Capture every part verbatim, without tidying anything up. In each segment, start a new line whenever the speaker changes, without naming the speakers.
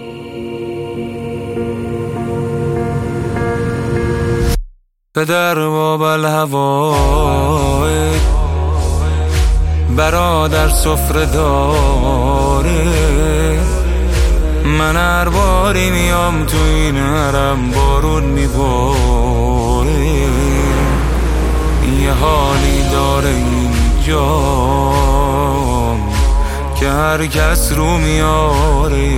پدر باب الهوای برادر سفره داره، من هر باری میام تو این حرم بارون میباره. یه حالی داره اینجا که هر کس رو میاره.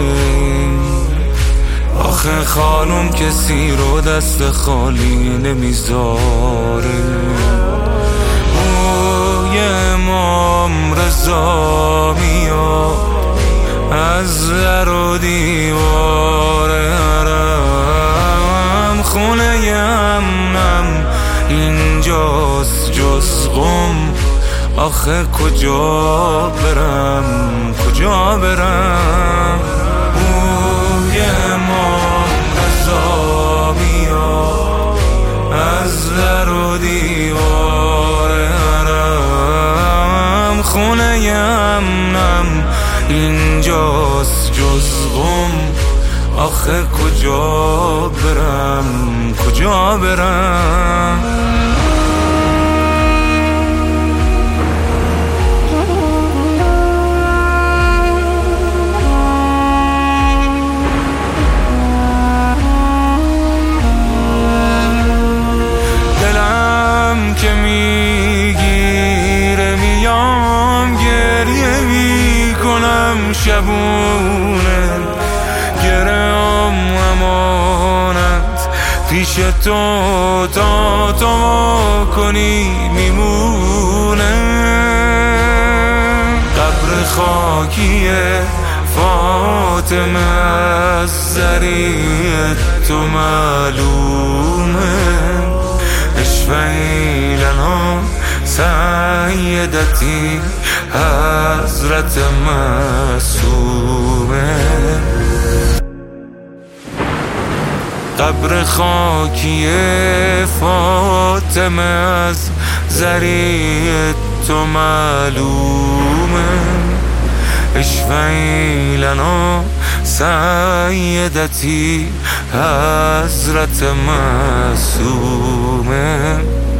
آخه خانوم کسی رو دست خالی نمیذاره. او یه امام رضا میاد از در و دیوار حرم، خونه امنم اینجاست جز غم. آخه کجا برم کجا برم؟ او یه امام رضا میاد از در و دیوار حرم، خونه امنم اینجاست جز غم. آخه کجا برم کجا برم؟ دلم که میگیره میام گریه میکنم شبونه، گرم امانت پیش تو تا تو کنی میمونه. قبر خاکیه فاطمه از ذریعه تو معلومه. اشفعی لنا سیدتی حضرت معصومه. قبر خاکی فاطمه از ذریعه تو معلومه. اشفعی لنا سیدتی حضرت معصومه.